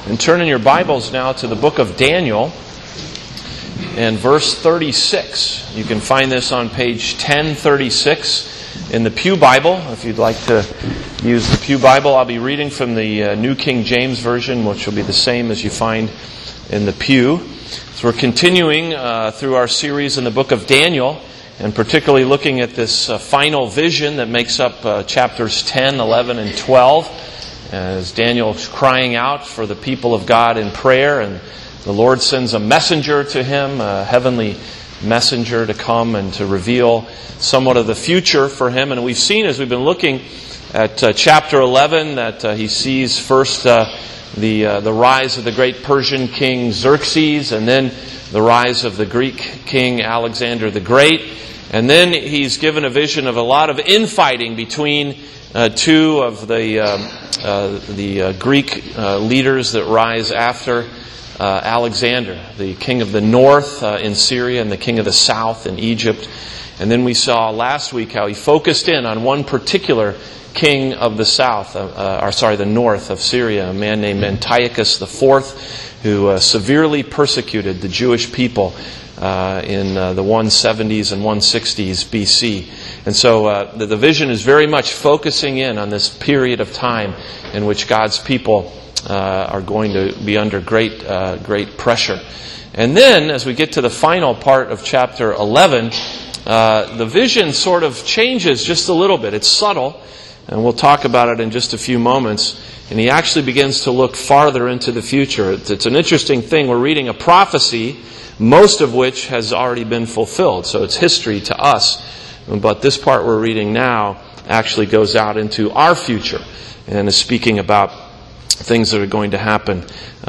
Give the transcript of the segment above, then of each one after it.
And turn in your Bibles now to the book of Daniel and verse 36. You can find this on page 1036 in the Pew Bible. If you'd like to use the Pew Bible, I'll be reading from the New King James Version, which will be the same as you find in the Pew. So we're continuing through our series in the book of Daniel, and particularly looking at this final vision that makes up chapters 10, 11, and 12. As Daniel's crying out for the people of God in prayer, and the Lord sends a messenger to him, a heavenly messenger to come and to reveal somewhat of the future for him. And we've seen, as we've been looking at chapter 11, that he sees first the rise of the great Persian king Xerxes, and then the rise of the Greek king Alexander the Great. And then he's given a vision of a lot of infighting between two of the Greek leaders that rise after Alexander, the king of the north in Syria and the king of the south in Egypt. And then we saw last week how he focused in on one particular king of the south, the north of Syria, a man named Antiochus IV, who severely persecuted the Jewish people in the 170s and 160s BC. And so the vision is very much focusing in on this period of time in which God's people are going to be under great pressure. And then, as we get to the final part of chapter 11, the vision sort of changes just a little bit. It's subtle, and we'll talk about it in just a few moments. And he actually begins to look farther into the future. It's an interesting thing. We're reading a prophecy, most of which has already been fulfilled. So it's history to us. But this part we're reading now actually goes out into our future and is speaking about things that are going to happen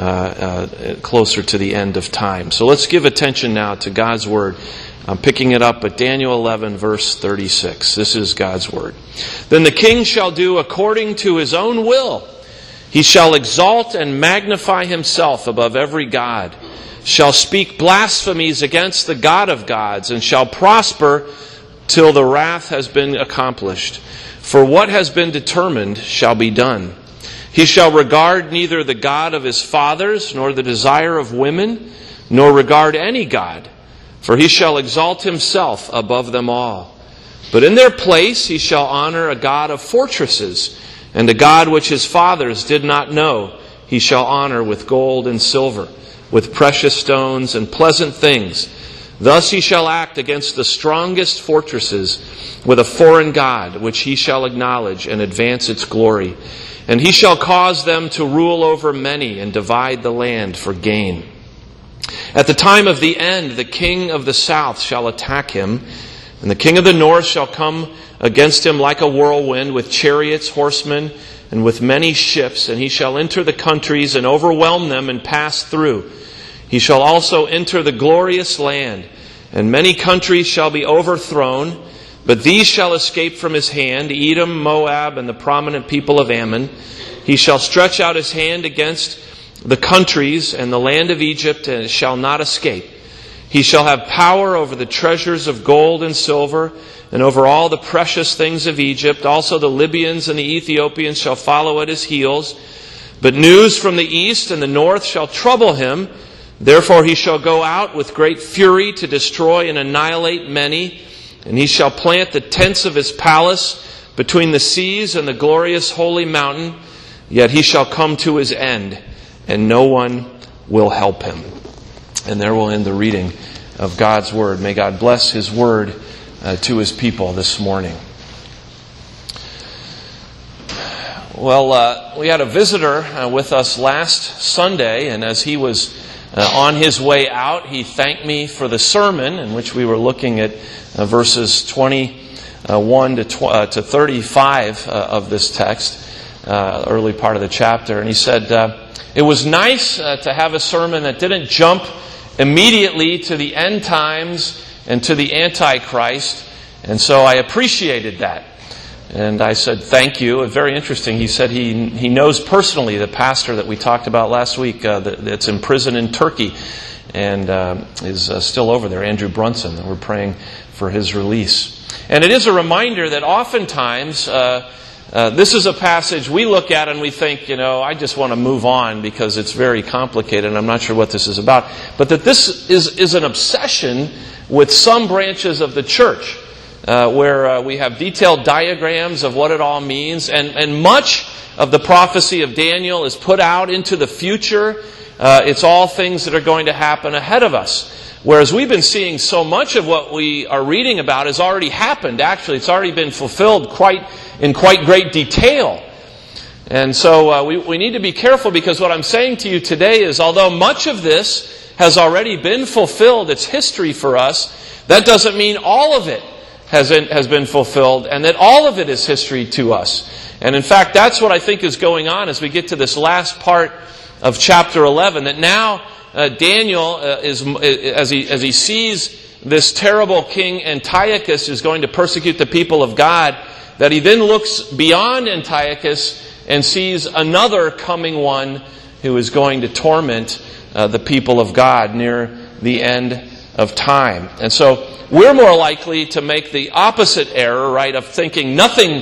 closer to the end of time. So let's give attention now to God's Word. I'm picking it up at Daniel 11, verse 36. This is God's Word. Then the king shall do according to his own will. He shall exalt and magnify himself above every god, shall speak blasphemies against the God of gods, and shall prosper till the wrath has been accomplished. For what has been determined shall be done. He shall regard neither the God of his fathers, nor the desire of women, nor regard any god, for he shall exalt himself above them all. But in their place he shall honor a God of fortresses, and a God which his fathers did not know he shall honor with gold and silver, with precious stones and pleasant things. Thus he shall act against the strongest fortresses with a foreign god, which he shall acknowledge and advance its glory. And he shall cause them to rule over many and divide the land for gain. At the time of the end, the king of the south shall attack him, and the king of the north shall come against him like a whirlwind, with chariots, horsemen, and with many ships, and he shall enter the countries and overwhelm them and pass through. He shall also enter the glorious land, and many countries shall be overthrown, but these shall escape from his hand, Edom, Moab, and the prominent people of Ammon. He shall stretch out his hand against the countries and the land of Egypt, and it shall not escape. He shall have power over the treasures of gold and silver, and over all the precious things of Egypt. Also the Libyans and the Ethiopians shall follow at his heels. But news from the east and the north shall trouble him. Therefore he shall go out with great fury to destroy and annihilate many. And he shall plant the tents of his palace between the seas and the glorious holy mountain. Yet he shall come to his end, and no one will help him. And there will end the reading of God's Word. May God bless His Word to His people this morning. Well, we had a visitor with us last Sunday, and as he was on his way out, he thanked me for the sermon in which we were looking at verses 21 to 35 of this text, early part of the chapter. And he said, it was nice to have a sermon that didn't jump immediately to the end times and to the Antichrist, and so I appreciated that. And I said, thank you. Very interesting. He said he knows personally the pastor that we talked about last week that's in prison in Turkey and is still over there, Andrew Brunson, and we're praying for his release. And it is a reminder that oftentimes this is a passage we look at and we think, I just want to move on because it's very complicated and I'm not sure what this is about. But that this is an obsession with some branches of the church, where we have detailed diagrams of what it all means, and much of the prophecy of Daniel is put out into the future. It's all things that are going to happen ahead of us. Whereas we've been seeing so much of what we are reading about has already happened. Actually, it's already been fulfilled in quite great detail. And so we need to be careful, because what I'm saying to you today is, although much of this has already been fulfilled, it's history for us, that doesn't mean all of it has been fulfilled and that all of it is history to us. And in fact, that's what I think is going on as we get to this last part of chapter 11, that now Daniel, as he sees this terrible king Antiochus is going to persecute the people of God, that he then looks beyond Antiochus and sees another coming one who is going to torment the people of God near the end of time. And so we're more likely to make the opposite error, right, of thinking nothing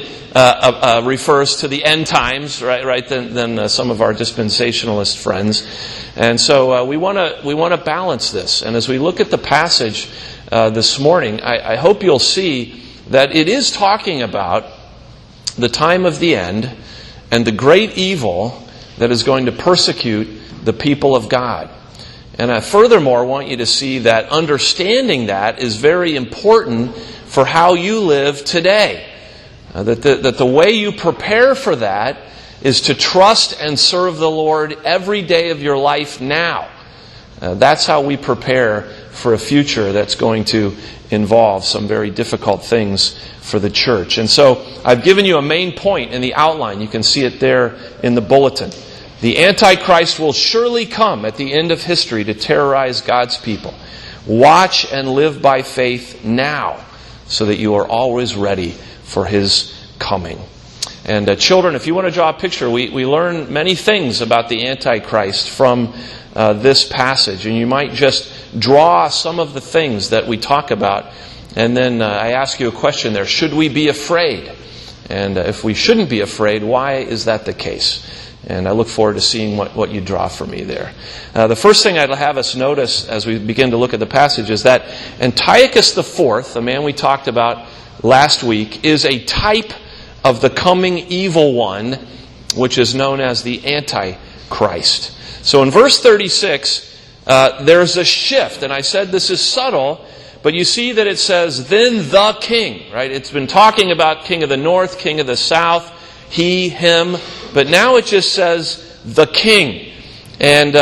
refers to the end times, right, than some of our dispensationalist friends. And so we want to balance this. And as we look at the passage this morning, I hope you'll see that it is talking about the time of the end and the great evil that is going to persecute the people of God. And I furthermore want you to see that understanding that is very important for how you live today. That the way you prepare for that is to trust and serve the Lord every day of your life now. That's how we prepare for a future that's going to involve some very difficult things for the church. And so I've given you a main point in the outline. You can see it there in the bulletin. The Antichrist will surely come at the end of history to terrorize God's people. Watch and live by faith now, so that you are always ready for His coming. And children, if you want to draw a picture, we learn many things about the Antichrist from this passage. And you might just draw some of the things that we talk about. And then I ask you a question there. Should we be afraid? And if we shouldn't be afraid, why is that the case? And I look forward to seeing what you draw for me there. The first thing I'd have us notice as we begin to look at the passage is that Antiochus IV, the man we talked about last week, is a type of the coming evil one, which is known as the Antichrist. So in verse 36, there's a shift. And I said this is subtle, but you see that it says, then the king, right? It's been talking about king of the north, king of the south, he, him, but now it just says the king. And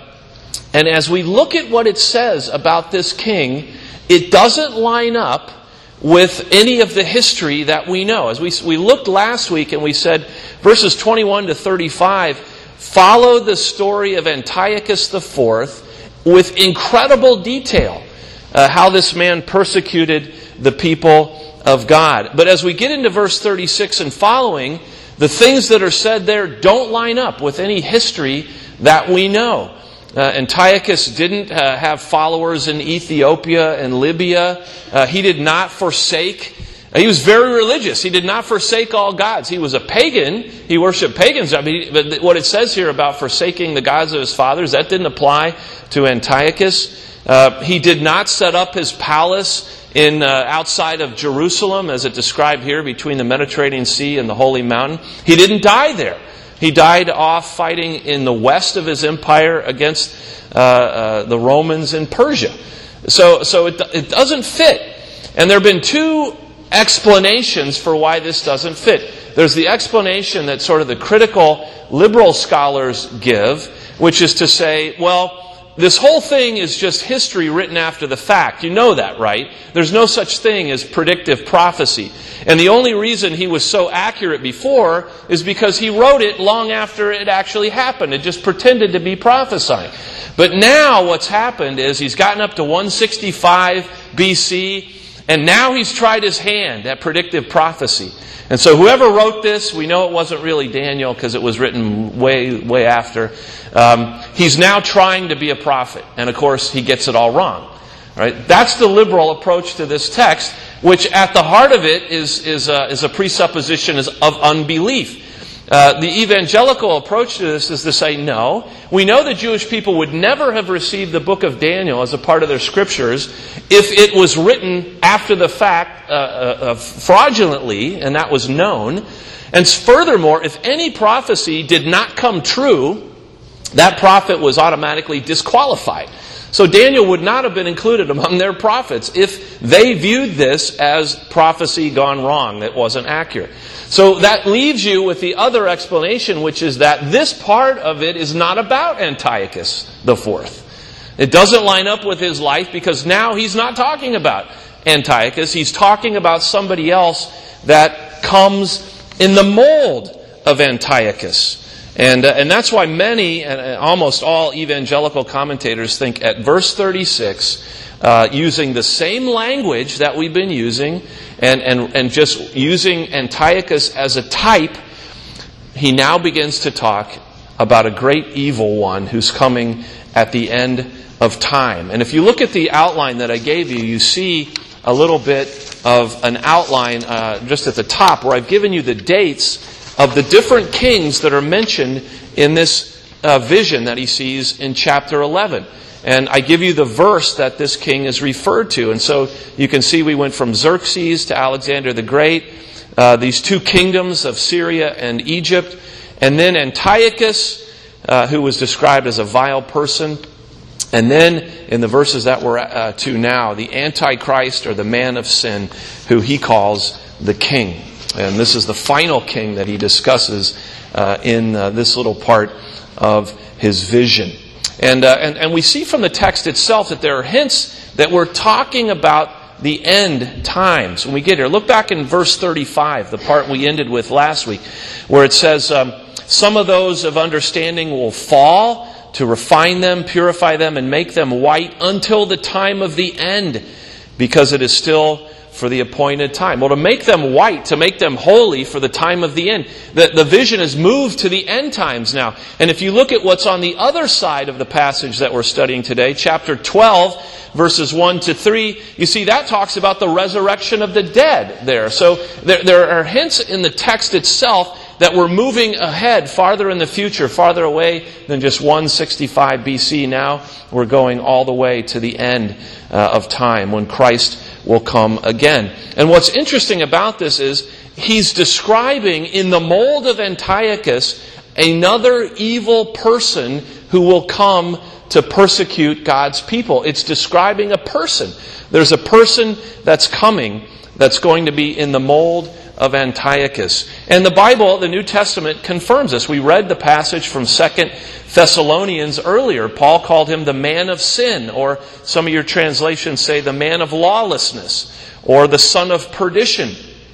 as we look at what it says about this king, it doesn't line up with any of the history that we know. As we looked last week and we said verses 21 to 35 follow the story of Antiochus IV with incredible detail, how this man persecuted the people of God. But as we get into verse 36 and following, the things that are said there don't line up with any history that we know. Antiochus didn't have followers in Ethiopia and Libya. He did not forsake. He was very religious. He did not forsake all gods. He was a pagan. He worshipped pagans. But what it says here about forsaking the gods of his fathers, that didn't apply to Antiochus. He did not set up his palace outside of Jerusalem, as it described here, between the Mediterranean Sea and the Holy Mountain. He didn't die there. He died off fighting in the west of his empire against the Romans in Persia. So it doesn't fit. And there have been two explanations for why this doesn't fit. There's the explanation that sort of the critical liberal scholars give, which is to say, well, this whole thing is just history written after the fact. You know that, right? There's no such thing as predictive prophecy. And the only reason he was so accurate before is because he wrote it long after it actually happened. It just pretended to be prophesying. But now what's happened is he's gotten up to 165 BC, and now he's tried his hand at predictive prophecy. And so whoever wrote this, we know it wasn't really Daniel because it was written way after. He's now trying to be a prophet. And of course, he gets it all wrong. Right? That's the liberal approach to this text. which at the heart of it is a presupposition of unbelief. The evangelical approach to this is to say, no, we know the Jewish people would never have received the book of Daniel as a part of their scriptures if it was written after the fact fraudulently, and that was known. And furthermore, if any prophecy did not come true, that prophet was automatically disqualified. So Daniel would not have been included among their prophets if they viewed this as prophecy gone wrong, that wasn't accurate. So that leaves you with the other explanation, which is that this part of it is not about Antiochus IV. It doesn't line up with his life because now he's not talking about Antiochus. He's talking about somebody else that comes in the mold of Antiochus. And that's why many, and almost all evangelical commentators think at verse 36, using the same language that we've been using, and just using Antiochus as a type, he now begins to talk about a great evil one who's coming at the end of time. And if you look at the outline that I gave you, you see a little bit of an outline just at the top where I've given you the dates of the different kings that are mentioned in this vision that he sees in chapter 11. And I give you the verse that this king is referred to. And so you can see we went from Xerxes to Alexander the Great, these two kingdoms of Syria and Egypt, and then Antiochus, who was described as a vile person. And then in the verses that we're to now, the Antichrist, or the man of sin, who he calls the king. And this is the final king that he discusses in this little part of his vision. And we see from the text itself that there are hints that we're talking about the end times when we get here. Look back in verse 35, the part we ended with last week, where it says, some of those of understanding will fall to refine them, purify them, and make them white until the time of the end, because it is still for the appointed time. Well, to make them white, to make them holy for the time of the end. The vision is moved to the end times now. And if you look at what's on the other side of the passage that we're studying today, chapter 12, verses 1 to 3, you see that talks about the resurrection of the dead there. So there are hints in the text itself that we're moving ahead, farther in the future, farther away than just 165 BC now. We're going all the way to the end of time when Christ will come again. And what's interesting about this is he's describing in the mold of Antiochus another evil person who will come to persecute God's people. It's describing a person. There's a person that's coming that's going to be in the mold of Antiochus. And the Bible, the New Testament, confirms this. We read the passage from 2 Thessalonians earlier. Paul called him the man of sin, or some of your translations say the man of lawlessness, or the son of perdition.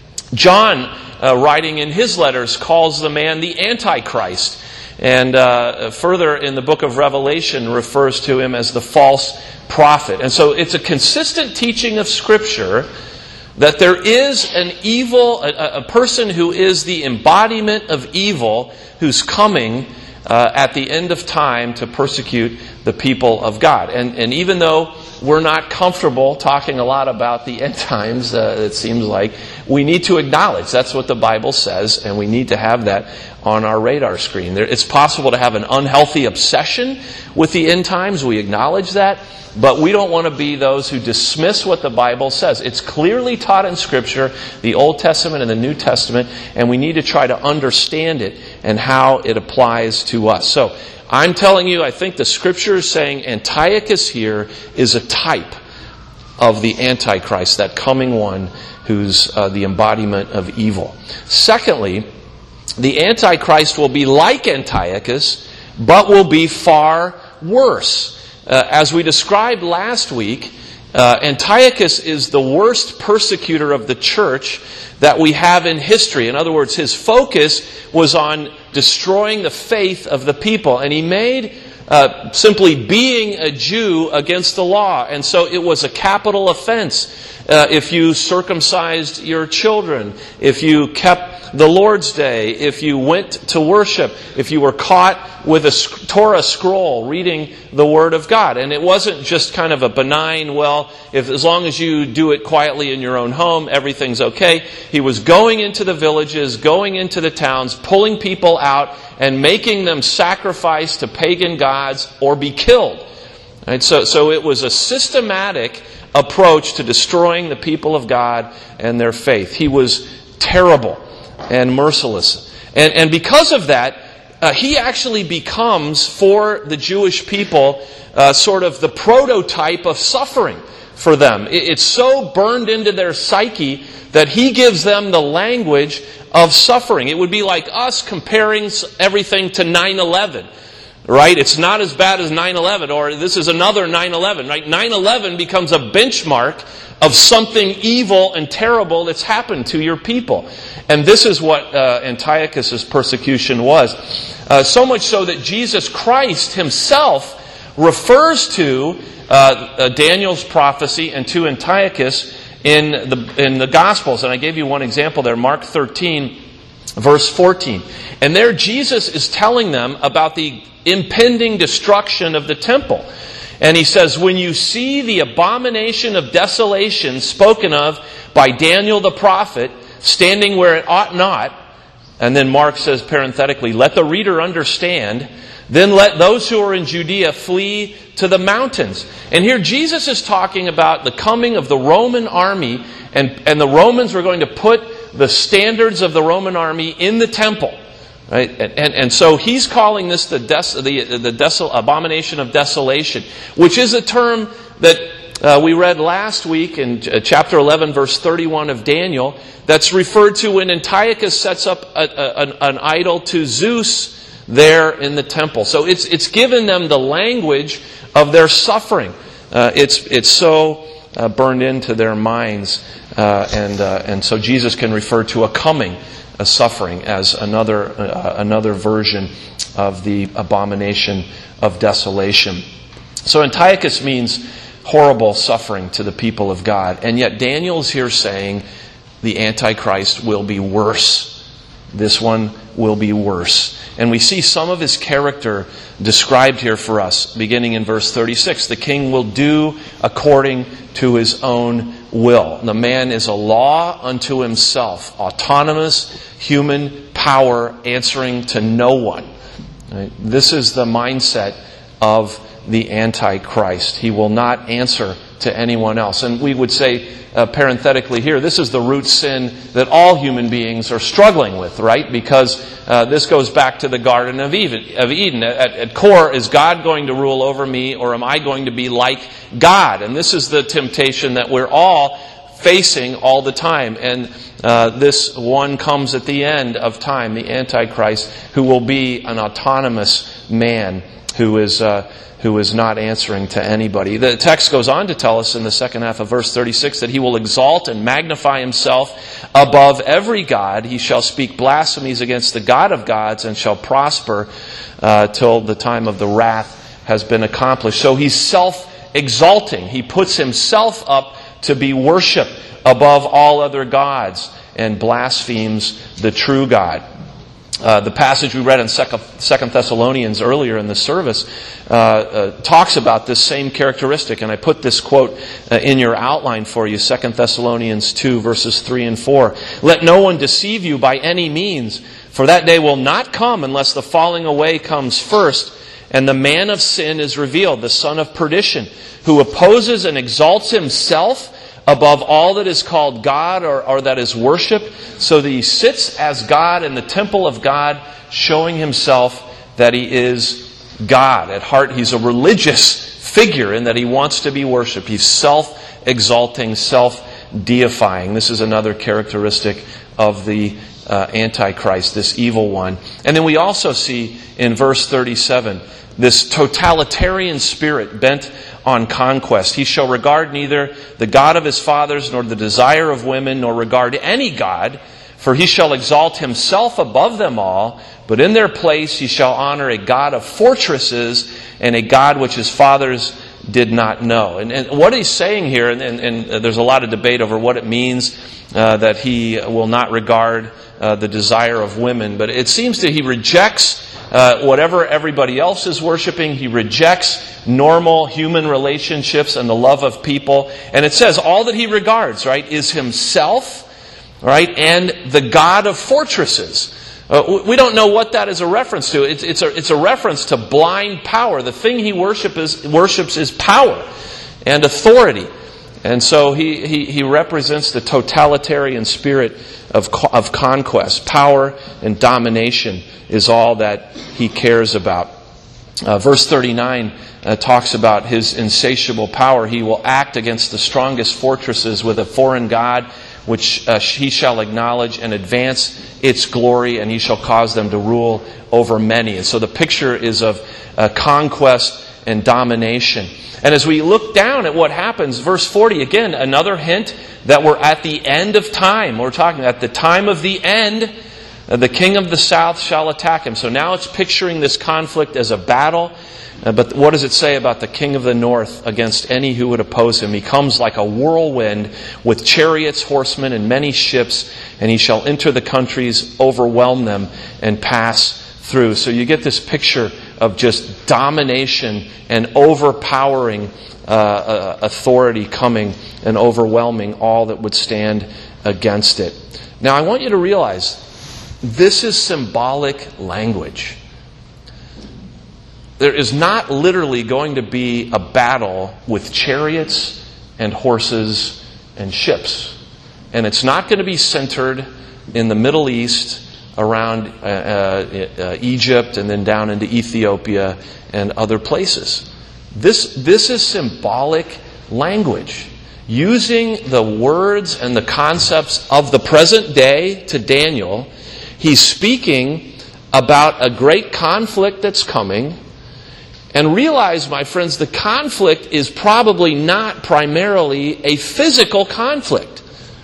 John, writing in his letters, calls the man the Antichrist. And further in the book of Revelation refers to him as the false prophet. And so it's a consistent teaching of Scripture that there is an evil, a person who is the embodiment of evil, who's coming at the end of time to persecute the people of God. And even though we're not comfortable talking a lot about the end times, it seems like, we need to acknowledge that's what the Bible says, and we need to have that on our radar screen. It's possible to have an unhealthy obsession with the end times. We acknowledge that. But we don't want to be those who dismiss what the Bible says. It's clearly taught in Scripture, the Old Testament and the New Testament, and we need to try to understand it and how it applies to us. So, I'm telling you, I think the Scripture is saying Antiochus here is a type of the Antichrist, that coming one who's the embodiment of evil. Secondly, the Antichrist will be like Antiochus, but will be far worse. As we described last week, Antiochus is the worst persecutor of the church that we have in history. In other words, his focus was on destroying the faith of the people. And he made simply being a Jew against the law. And so it was a capital offense. if you circumcised your children, if you kept the Lord's Day, if you went to worship, if you were caught with a Torah scroll reading the Word of God. And it wasn't just kind of a benign, well, as long as you do it quietly in your own home, everything's okay. He was going into the villages, going into the towns, pulling people out and making them sacrifice to pagan gods or be killed. Right? So it was a systematic approach to destroying the people of God and their faith. He was terrible and merciless. And because of that, he actually becomes, for the Jewish people, sort of the prototype of suffering for them. It's so burned into their psyche that he gives them the language of suffering. It would be like us comparing everything to 9/11. Right? It's not as bad as 9/11, or this is another 9/11. Right? 9/11 becomes a benchmark of something evil and terrible that's happened to your people. And this is what Antiochus' persecution was. So much so that Jesus Christ himself refers to Daniel's prophecy and to Antiochus in the Gospels. And I gave you one example there, Mark 13, verse 14. And there Jesus is telling them about the impending destruction of the temple. And he says, when you see the abomination of desolation spoken of by Daniel the prophet standing where it ought not, and then Mark says parenthetically, let the reader understand, then let those who are in Judea flee to the mountains. And here Jesus is talking about the coming of the Roman army, and the Romans were going to put the standards of the Roman army in the temple. Right? And so he's calling this the abomination of desolation, which is a term that we read last week in chapter 11, verse 31 of Daniel, that's referred to when Antiochus sets up an idol to Zeus there in the temple. So it's given them the language of their suffering. It's so burned into their minds, and so Jesus can refer to a suffering as another version of the abomination of desolation. So Antiochus means horrible suffering to the people of God. And yet Daniel's here saying the Antichrist will be worse. This one will be worse. And we see some of his character described here for us, beginning in verse 36. The king will do according to his own will. The man is a law unto himself, autonomous human power answering to no one. Right? This is the mindset of the Antichrist. He will not answer to anyone else. And we would say, parenthetically here, this is the root sin that all human beings are struggling with, right? Because this goes back to the Garden of Eden. At core, is God going to rule over me, or am I going to be like God? And this is the temptation that we're all facing all the time. And this one comes at the end of time, the Antichrist, who will be an autonomous man who is not answering to anybody. The text goes on to tell us in the second half of verse 36 that he will exalt and magnify himself above every god. He shall speak blasphemies against the God of gods and shall prosper till the time of the wrath has been accomplished. So he's self-exalting. He puts himself up to be worshipped above all other gods and blasphemes the true God. The passage we read in 2 Thessalonians earlier in the service talks about this same characteristic. And I put this quote in your outline for you, 2 Thessalonians 2, verses 3 and 4. Let no one deceive you by any means, for that day will not come unless the falling away comes first, and the man of sin is revealed, the son of perdition, who opposes and exalts himself above all that is called God or that is worshipped, so that he sits as God in the temple of God, showing himself that he is God. At heart, he's a religious figure in that he wants to be worshipped. He's self-exalting, self-deifying. This is another characteristic of the Antichrist, this evil one. And then we also see in verse 37 this totalitarian spirit bent on conquest. He shall regard neither the God of his fathers, nor the desire of women, nor regard any God, for he shall exalt himself above them all, but in their place he shall honor a God of fortresses, and a God which his fathers did not know. And what he's saying here, and there's a lot of debate over what it means that he will not regard the desire of women, but it seems that he rejects whatever everybody else is worshiping. He rejects normal human relationships and the love of people. And it says all that he regards, right, is himself, right, and the God of fortresses. We don't know what that is a reference to. It's a reference to blind power. The thing he worships is power and authority. And so he represents the totalitarian spirit of conquest. Power and domination is all that he cares about. Verse 39 talks about his insatiable power. He will act against the strongest fortresses with a foreign god, which he shall acknowledge and advance its glory, and he shall cause them to rule over many. And so the picture is of conquest and domination. And as we look down at what happens, verse 40, again, another hint that we're at the end of time. We're talking at the time of the end, the king of the south shall attack him. So now it's picturing this conflict as a battle. But what does it say about the king of the north against any who would oppose him? He comes like a whirlwind with chariots, horsemen, and many ships, and he shall enter the countries, overwhelm them, and pass through. So you get this picture of just domination and overpowering authority coming and overwhelming all that would stand against it. Now I want you to realize this is symbolic language. There is not literally going to be a battle with chariots and horses and ships. And it's not going to be centered in the Middle East around Egypt and then down into Ethiopia and other places. This is symbolic language. Using the words and the concepts of the present day to Daniel, he's speaking about a great conflict that's coming. And realize, my friends, the conflict is probably not primarily a physical conflict.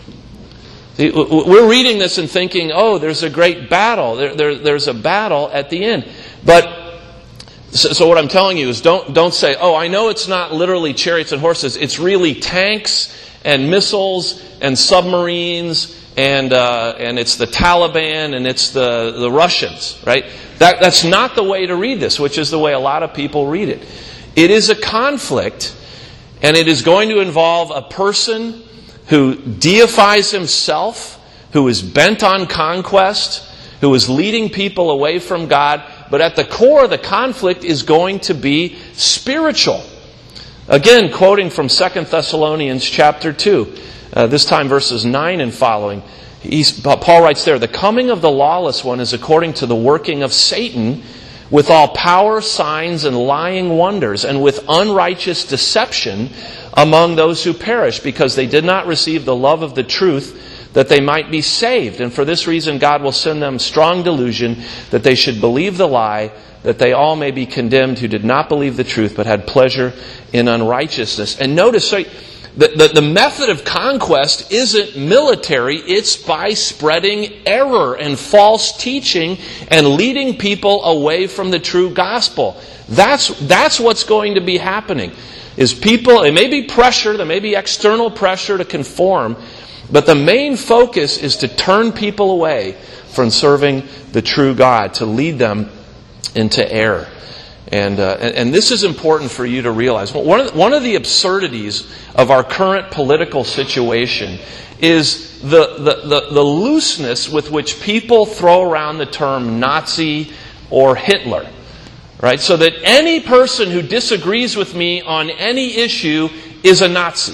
See, we're reading this and thinking, oh, there's a great battle. There's a battle at the end. But, so what I'm telling you is don't say, oh, I know it's not literally chariots and horses. It's really tanks and missiles and submarines and it's the Taliban and it's the Russians, right? That's not the way to read this, which is the way a lot of people read it. It is a conflict, and it is going to involve a person who deifies himself, who is bent on conquest, who is leading people away from God, but at the core of the conflict is going to be spiritual. Again, quoting from 2 Thessalonians chapter 2, this time verses 9 and following, Paul writes there, the coming of the lawless one is according to the working of Satan with all power, signs, and lying wonders, and with unrighteous deception among those who perish, because they did not receive the love of the truth that they might be saved. And for this reason God will send them strong delusion that they should believe the lie, that they all may be condemned who did not believe the truth but had pleasure in unrighteousness. And notice, the method of conquest isn't military, it's by spreading error and false teaching and leading people away from the true gospel. That's what's going to be happening. Is people, it may be pressure, there may be external pressure to conform, but the main focus is to turn people away from serving the true God, to lead them into error. And this is important for you to realize. One of the absurdities of our current political situation is the looseness with which people throw around the term Nazi or Hitler. Right? So that any person who disagrees with me on any issue is a Nazi.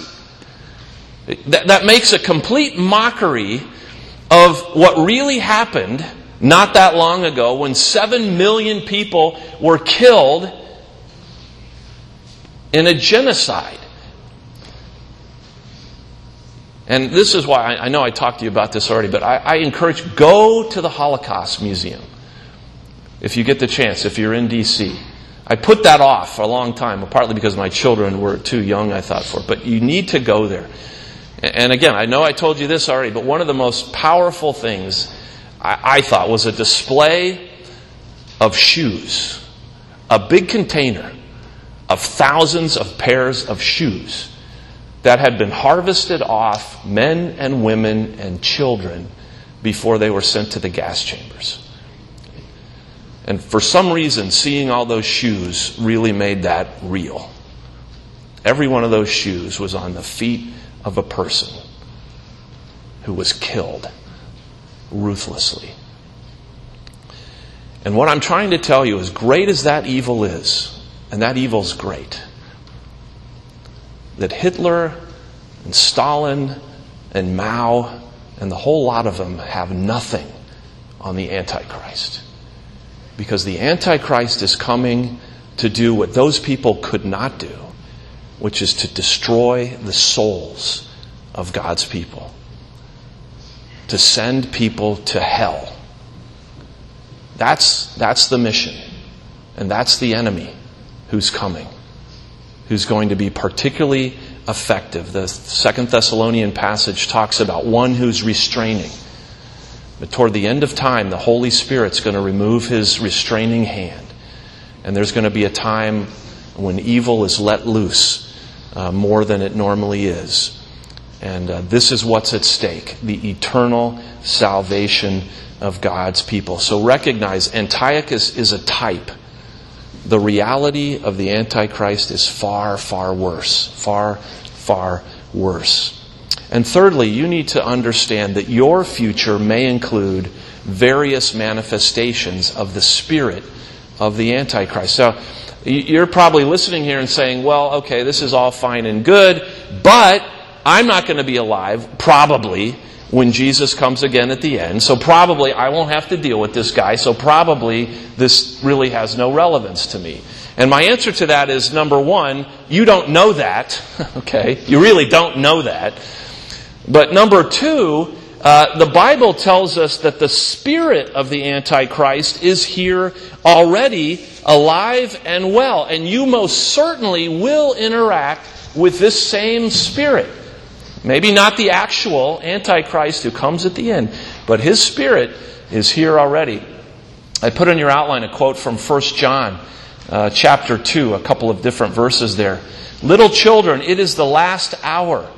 That makes a complete mockery of what really happened not that long ago when 7 million people were killed in a genocide. And this is why, I know I talked to you about this already, but I encourage, go to the Holocaust Museum if you get the chance, if you're in D.C. I put that off for a long time, partly because my children were too young, I thought, for it. But you need to go there. And again, I know I told you this already, but one of the most powerful things I thought was a display of shoes. A big container of thousands of pairs of shoes that had been harvested off men and women and children before they were sent to the gas chambers. And for some reason, seeing all those shoes really made that real. Every one of those shoes was on the feet of a person who was killed ruthlessly. And what I'm trying to tell you, as great as that evil is, and that evil's great, that Hitler and Stalin and Mao and the whole lot of them have nothing on the Antichrist. Because the Antichrist is coming to do what those people could not do, which is to destroy the souls of God's people. To send people to hell. That's the mission. And that's the enemy who's coming. Who's going to be particularly effective. The 2 Thessalonian passage talks about one who's restraining. But toward the end of time, the Holy Spirit's going to remove His restraining hand. And there's going to be a time when evil is let loose more than it normally is. And this is what's at stake, the eternal salvation of God's people. So recognize, Antiochus is a type. The reality of the Antichrist is far, far worse. Far, far worse. And thirdly, you need to understand that your future may include various manifestations of the spirit of the Antichrist. So you're probably listening here and saying, well, okay, this is all fine and good, but I'm not going to be alive, probably, when Jesus comes again at the end. So probably I won't have to deal with this guy. So probably this really has no relevance to me. And my answer to that is, number one, you don't know that. Okay? You really don't know that. But number two, the Bible tells us that the spirit of the Antichrist is here already, alive and well. And you most certainly will interact with this same spirit. Maybe not the actual Antichrist who comes at the end, but his spirit is here already. I put in your outline a quote from 1 John chapter 2, a couple of different verses there. Little children, it is the last hour.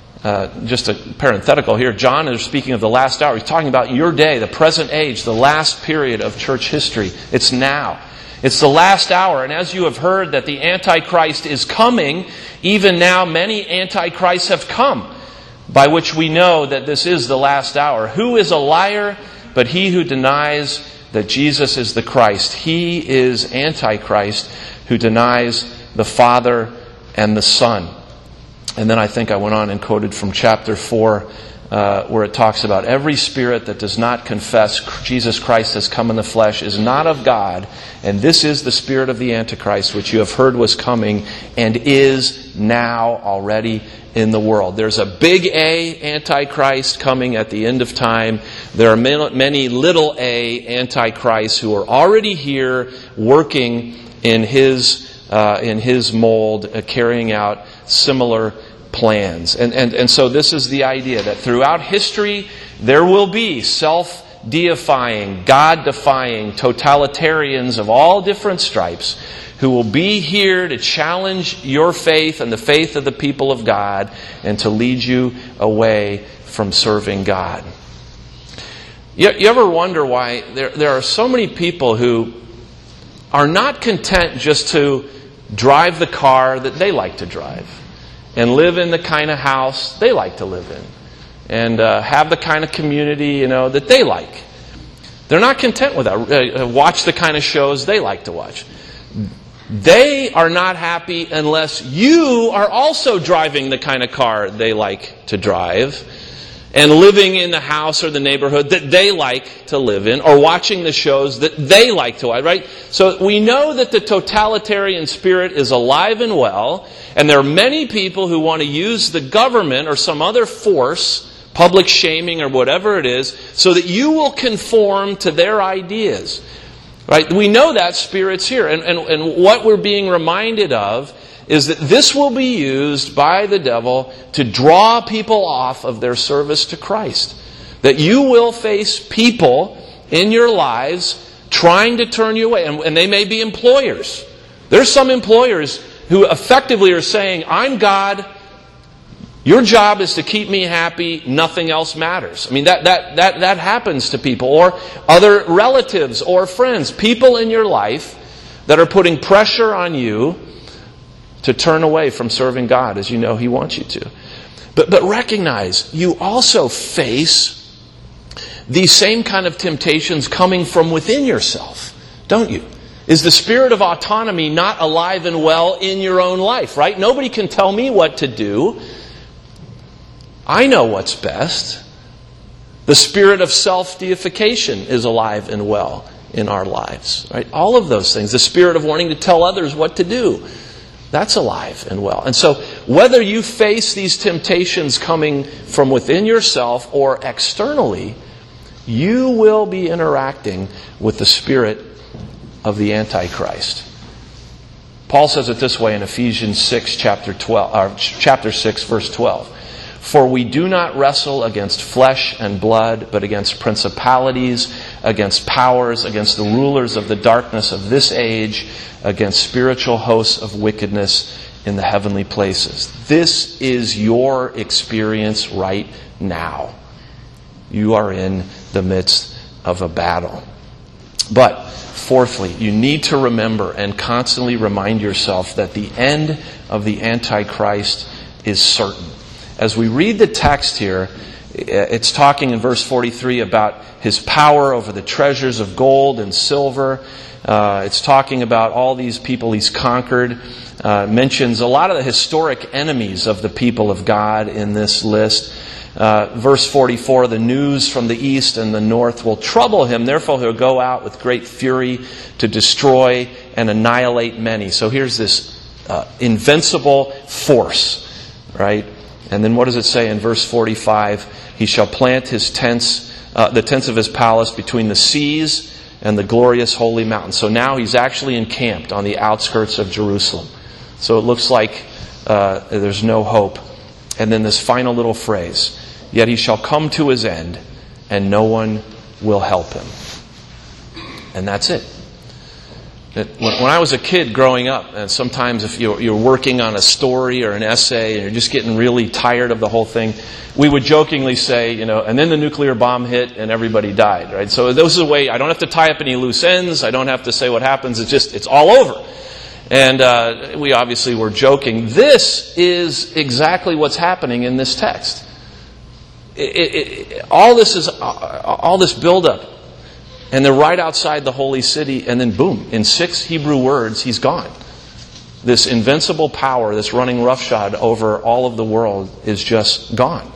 Just a parenthetical here. John is speaking of the last hour. He's talking about your day, the present age, the last period of church history. It's now. It's the last hour. And as you have heard that the Antichrist is coming, even now many Antichrists have come, by which we know that this is the last hour. Who is a liar but he who denies that Jesus is the Christ? He is Antichrist who denies the Father and the Son. And then I think I went on and quoted from chapter 4, where it talks about every spirit that does not confess Jesus Christ has come in the flesh is not of God. And this is the spirit of the Antichrist, which you have heard was coming and is now already in the world. There's a big A Antichrist coming at the end of time. There are many little a Antichrists who are already here working in his mold, carrying out similar plans. And so this is the idea that throughout history there will be self-deifying, God-defying totalitarians of all different stripes who will be here to challenge your faith and the faith of the people of God and to lead you away from serving God. You ever wonder why there are so many people who are not content just to drive the car that they like to drive and live in the kind of house they like to live in and have the kind of community, that they like. They're not content with that. Watch the kind of shows they like to watch. They are not happy unless you are also driving the kind of car they like to drive and living in the house or the neighborhood that they like to live in, or watching the shows that they like to watch, right? So we know that the totalitarian spirit is alive and well, and there are many people who want to use the government or some other force, public shaming or whatever it is, so that you will conform to their ideas. Right? We know that spirit's here. And what we're being reminded of is that this will be used by the devil to draw people off of their service to Christ. That you will face people in your lives trying to turn you away. And they may be employers. There's some employers who effectively are saying, I'm God, your job is to keep me happy, nothing else matters. I mean, that happens to people, or other relatives or friends, people in your life that are putting pressure on you to turn away from serving God as you know He wants you to. But recognize, you also face these same kind of temptations coming from within yourself, don't you? Is the spirit of autonomy not alive and well in your own life, right? Nobody can tell me what to do. I know what's best. The spirit of self-deification is alive and well in our lives, right? All of those things. The spirit of wanting to tell others what to do, that's alive and well. And so whether you face these temptations coming from within yourself or externally, you will be interacting with the spirit of the Antichrist. Paul says it this way in Ephesians 6, chapter 6, verse 12. For we do not wrestle against flesh and blood, but against principalities, against powers, against the rulers of the darkness of this age, against spiritual hosts of wickedness in the heavenly places. This is your experience right now. You are in the midst of a battle. But fourthly, you need to remember and constantly remind yourself that the end of the Antichrist is certain. As we read the text here, it's talking in verse 43 about his power over the treasures of gold and silver. It's talking about all these people he's conquered. Mentions a lot of the historic enemies of the people of God in this list. Verse 44, the news from the east and the north will trouble him. Therefore he'll go out with great fury to destroy and annihilate many. So here's this invincible force, right? And then what does it say in verse 45? He shall plant his tents, the tents of his palace between the seas and the glorious holy mountain. So now he's actually encamped on the outskirts of Jerusalem. So it looks like there's no hope. And then this final little phrase, yet he shall come to his end, and no one will help him. And that's it. When I was a kid growing up, and sometimes if you're working on a story or an essay and you're just getting really tired of the whole thing, we would jokingly say, and then the nuclear bomb hit and everybody died, right? So this is a way, I don't have to tie up any loose ends, I don't have to say what happens, it's all over. And we obviously were joking. This is exactly what's happening in this text. All this buildup. And they're right outside the holy city, and then boom, in 6 Hebrew words, he's gone. This invincible power, this running roughshod over all of the world is just gone.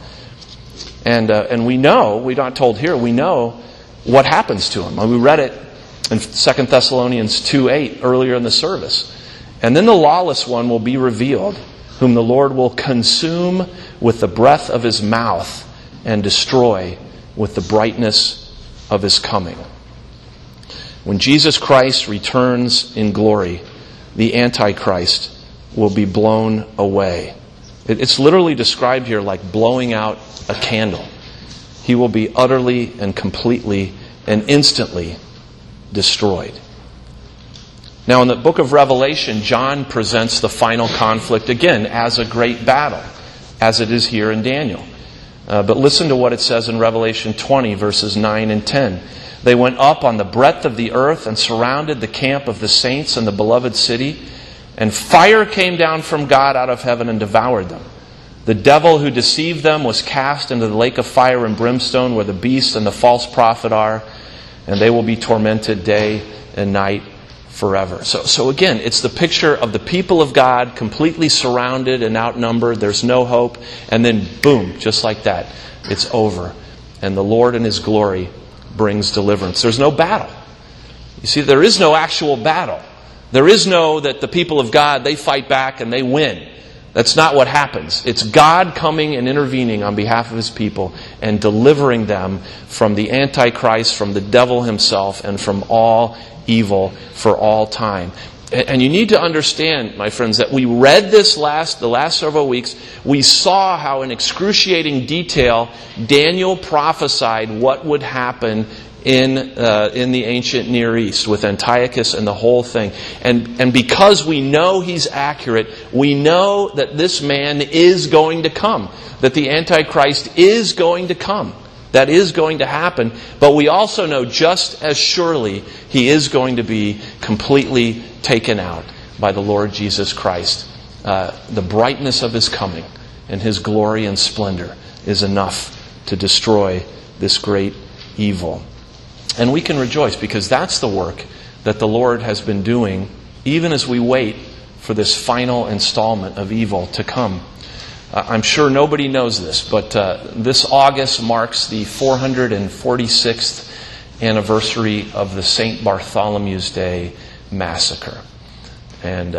And we know, we're not told here, we know what happens to him. We read it in 2 Thessalonians 2:8 earlier in the service. And then the lawless one will be revealed, whom the Lord will consume with the breath of his mouth and destroy with the brightness of his coming. When Jesus Christ returns in glory, the Antichrist will be blown away. It's literally described here like blowing out a candle. He will be utterly and completely and instantly destroyed. Now in the book of Revelation, John presents the final conflict again as a great battle, as it is here in Daniel. But listen to what it says in Revelation 20, verses 9 and 10. They went up on the breadth of the earth and surrounded the camp of the saints and the beloved city. And fire came down from God out of heaven and devoured them. The devil who deceived them was cast into the lake of fire and brimstone where the beast and the false prophet are. And they will be tormented day and night forever. So again, it's the picture of the people of God completely surrounded and outnumbered. There's no hope. And then boom, just like that, it's over. And the Lord in His glory brings deliverance. There's no battle. You see, there is no actual battle. There is no that the people of God, they fight back and they win. That's not what happens. It's God coming and intervening on behalf of His people and delivering them from the Antichrist, from the devil himself, and from all evil for all time. And you need to understand, my friends, that we read this the last several weeks. We saw how in excruciating detail Daniel prophesied what would happen in the ancient Near East with Antiochus and the whole thing. And because we know he's accurate, we know that this man is going to come, that the Antichrist is going to come. That is going to happen. But we also know just as surely he is going to be completely taken out by the Lord Jesus Christ. The brightness of his coming and his glory and splendor is enough to destroy this great evil. And we can rejoice because that's the work that the Lord has been doing even as we wait for this final installment of evil to come. I'm sure nobody knows this, but this August marks the 446th anniversary of the St. Bartholomew's Day massacre. And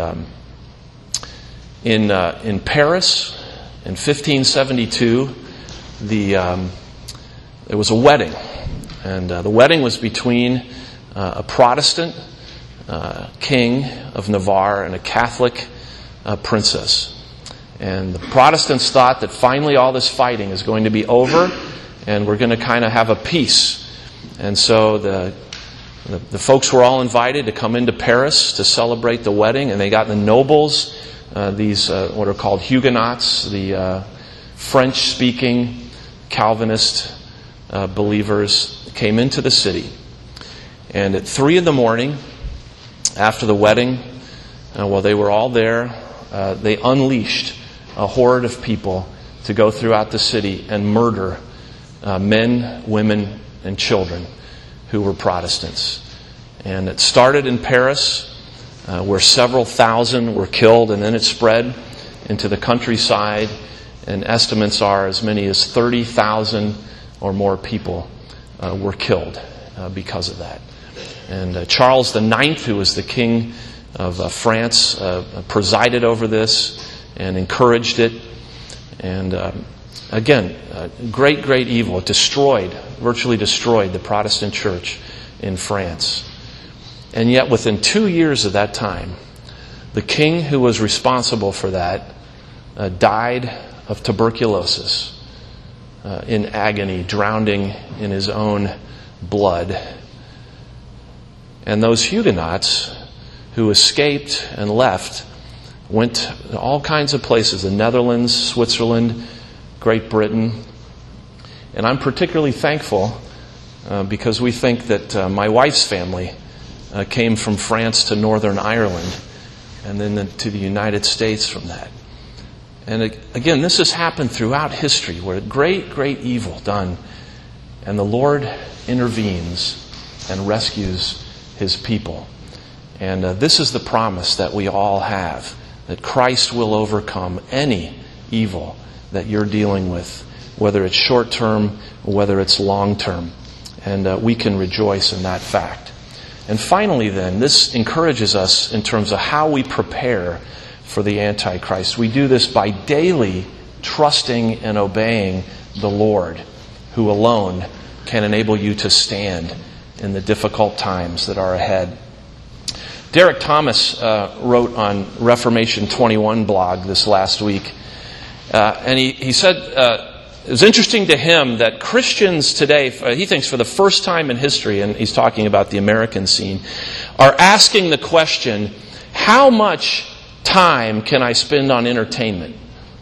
in Paris, in 1572, there was a wedding. And the wedding was between a Protestant king of Navarre and a Catholic princess. And the Protestants thought that finally all this fighting is going to be over and we're going to kind of have a peace. And so the folks were all invited to come into Paris to celebrate the wedding, and they got the nobles, these what are called Huguenots, the French-speaking Calvinist believers came into the city. And at 3 a.m, after the wedding, while they were all there, they unleashed a horde of people to go throughout the city and murder men, women, and children who were Protestants. And it started in Paris, where several thousand were killed, and then it spread into the countryside, and estimates are as many as 30,000 or more people were killed because of that. And Charles IX, who was the king of France, presided over this and encouraged it. And again, great evil. It virtually destroyed the Protestant church in France. And yet within 2 years of that time, the king who was responsible for that died of tuberculosis in agony, drowning in his own blood. And those Huguenots who escaped and left went to all kinds of places, the Netherlands, Switzerland, Great Britain. And I'm particularly thankful because we think that my wife's family came from France to Northern Ireland and then to the United States from that. And again, this has happened throughout history where great evil done, and the Lord intervenes and rescues his people. And this is the promise that we all have, that Christ will overcome any evil that you're dealing with, whether it's short-term or whether it's long-term. And we can rejoice in that fact. And finally then, this encourages us in terms of how we prepare for the Antichrist. We do this by daily trusting and obeying the Lord, who alone can enable you to stand in the difficult times that are ahead. Derek Thomas wrote on Reformation 21 blog this last week, and he said it was interesting to him that Christians today, he thinks for the first time in history, and he's talking about the American scene, are asking the question, how much time can I spend on entertainment?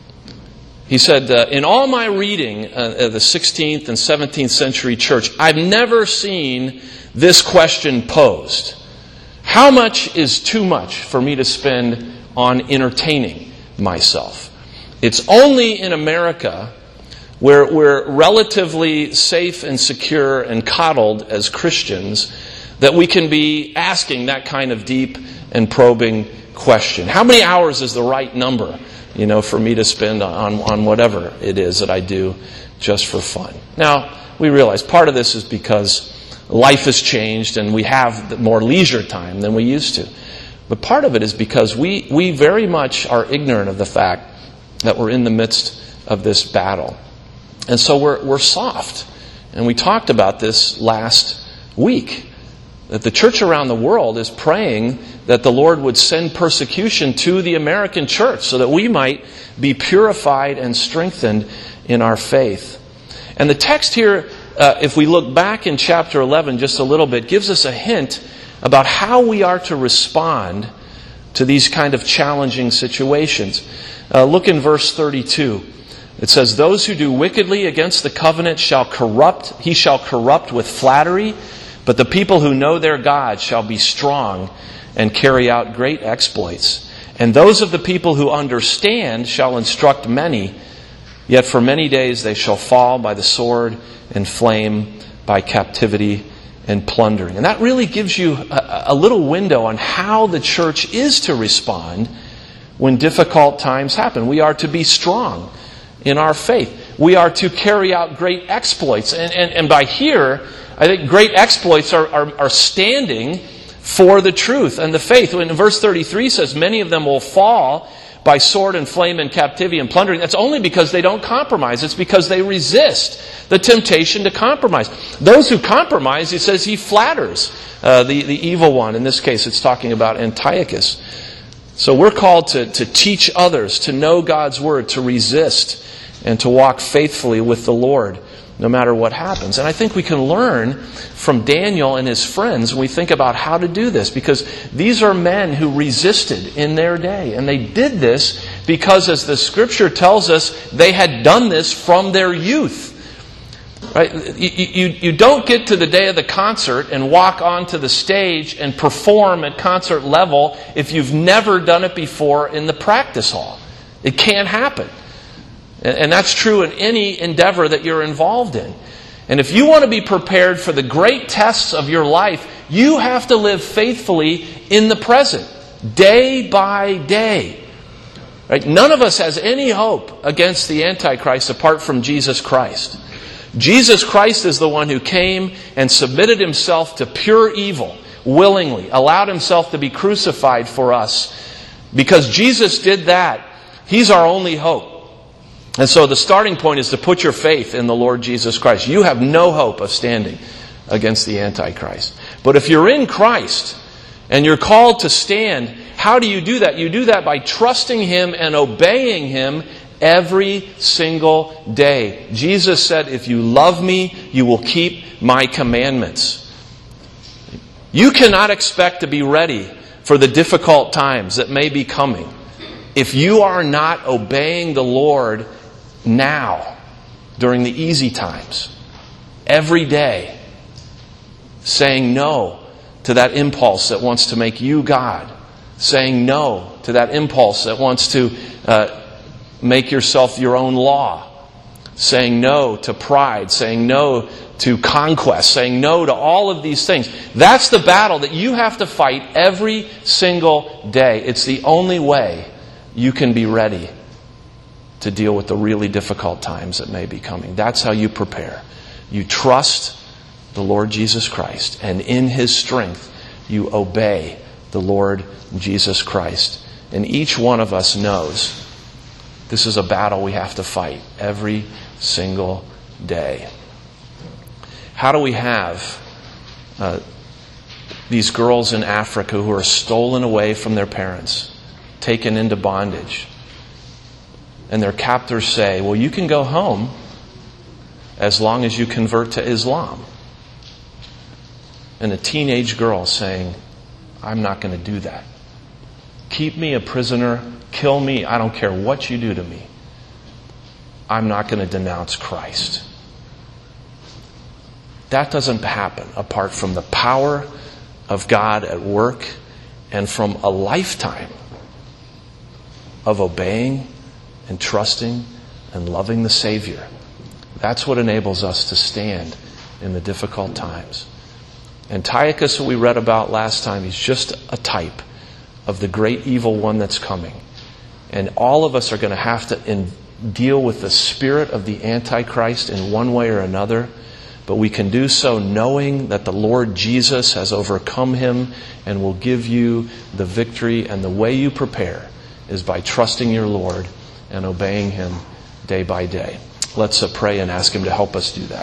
He said, in all my reading of the 16th and 17th century church, I've never seen this question posed. How much is too much for me to spend on entertaining myself? It's only in America where we're relatively safe and secure and coddled as Christians that we can be asking that kind of deep and probing question. How many hours is the right number, for me to spend on whatever it is that I do just for fun? Now, we realize part of this is because life has changed and we have more leisure time than we used to. But part of it is because we very much are ignorant of the fact that we're in the midst of this battle. And so we're soft. And we talked about this last week, that the church around the world is praying that the Lord would send persecution to the American church so that we might be purified and strengthened in our faith. And the text here if we look back in chapter 11 just a little bit, gives us a hint about how we are to respond to these kind of challenging situations. Look in verse 32. It says, "Those who do wickedly against the covenant he shall corrupt with flattery, but the people who know their God shall be strong and carry out great exploits. And those of the people who understand shall instruct many, yet for many days they shall fall by the sword and flame, by captivity and plundering." And that really gives you a little window on how the church is to respond when difficult times happen. We are to be strong in our faith. We are to carry out great exploits. And by here, I think great exploits are standing for the truth and the faith. When verse 33 says, "Many of them will fall by sword and flame and captivity and plundering," that's only because they don't compromise. It's because they resist the temptation to compromise. Those who compromise, he says, he flatters the evil one. In this case, it's talking about Antiochus. So we're called to teach others, to know God's Word, to resist, and to walk faithfully with the Lord, no matter what happens. And I think we can learn from Daniel and his friends when we think about how to do this, because these are men who resisted in their day. And they did this because, as the Scripture tells us, they had done this from their youth. Right? You don't get to the day of the concert and walk onto the stage and perform at concert level if you've never done it before in the practice hall. It can't happen. And that's true in any endeavor that you're involved in. And if you want to be prepared for the great tests of your life, you have to live faithfully in the present, day by day. Right? None of us has any hope against the Antichrist apart from Jesus Christ. Jesus Christ is the one who came and submitted himself to pure evil willingly, allowed himself to be crucified for us. Because Jesus did that, he's our only hope. And so the starting point is to put your faith in the Lord Jesus Christ. You have no hope of standing against the Antichrist. But if you're in Christ and you're called to stand, how do you do that? You do that by trusting Him and obeying Him every single day. Jesus said, "If you love me, you will keep my commandments." You cannot expect to be ready for the difficult times that may be coming if you are not obeying the Lord now, during the easy times, every day, saying no to that impulse that wants to make you God, saying no to that impulse that wants to make yourself your own law, saying no to pride, saying no to conquest, saying no to all of these things. That's the battle that you have to fight every single day. It's the only way you can be ready to deal with the really difficult times that may be coming. That's how you prepare. You trust the Lord Jesus Christ, and in His strength, you obey the Lord Jesus Christ. And each one of us knows this is a battle we have to fight every single day. How do we have these girls in Africa who are stolen away from their parents, taken into bondage, and their captors say, "Well, you can go home as long as you convert to Islam"? And a teenage girl saying, "I'm not going to do that. Keep me a prisoner, kill me, I don't care what you do to me. I'm not going to denounce Christ." That doesn't happen apart from the power of God at work and from a lifetime of obeying and trusting and loving the Savior. That's what enables us to stand in the difficult times. Antiochus, who we read about last time, he's just a type of the great evil one that's coming. And all of us are going to have to deal with the spirit of the Antichrist in one way or another. But we can do so knowing that the Lord Jesus has overcome him and will give you the victory. And the way you prepare is by trusting your Lord and obeying Him day by day. Let's pray and ask Him to help us do that.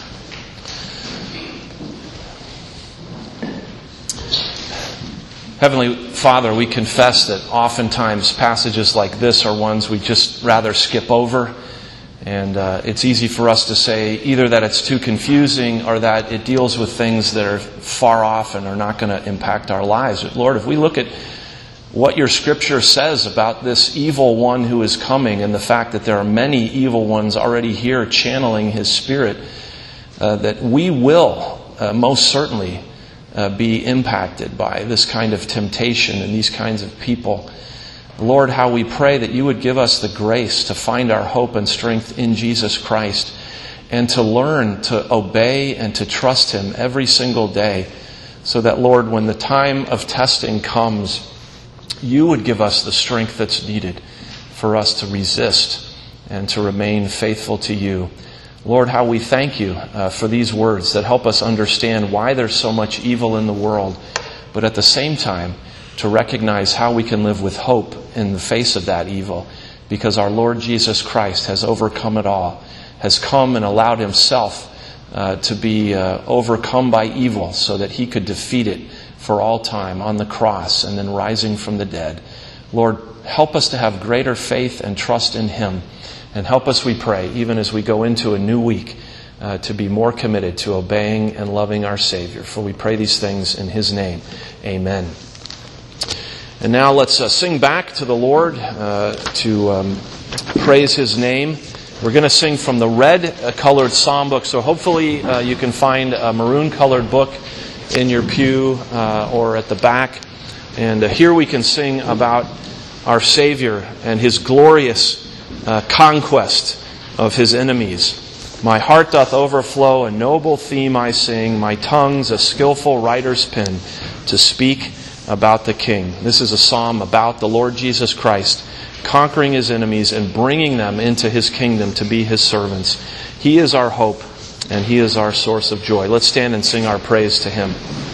Heavenly Father, we confess that oftentimes passages like this are ones we just rather skip over And it's easy for us to say either that it's too confusing or that it deals with things that are far off and are not going to impact our lives. But Lord, if we look at what your Scripture says about this evil one who is coming and the fact that there are many evil ones already here channeling his spirit, that we will most certainly be impacted by this kind of temptation and these kinds of people. Lord, how we pray that you would give us the grace to find our hope and strength in Jesus Christ and to learn to obey and to trust him every single day, so that, Lord, when the time of testing comes, you would give us the strength that's needed for us to resist and to remain faithful to you. Lord, how we thank you for these words that help us understand why there's so much evil in the world, but at the same time, to recognize how we can live with hope in the face of that evil, because our Lord Jesus Christ has overcome it all, has come and allowed himself to be overcome by evil so that he could defeat it for all time on the cross and then rising from the dead. Lord, help us to have greater faith and trust in him, and help us, we pray, even as we go into a new week, to be more committed to obeying and loving our Savior. For we pray these things in his name. Amen. And now let's sing back to the Lord to praise his name. We're going to sing from the red-colored psalm book, so hopefully you can find a maroon-colored book in your pew or at the back. And here we can sing about our Savior and his glorious conquest of his enemies. My heart doth overflow, a noble theme I sing, my tongue's a skillful writer's pen to speak about the King. This is a psalm about the Lord Jesus Christ conquering his enemies and bringing them into his kingdom to be his servants. He is our hope and he is our source of joy. Let's stand and sing our praise to him.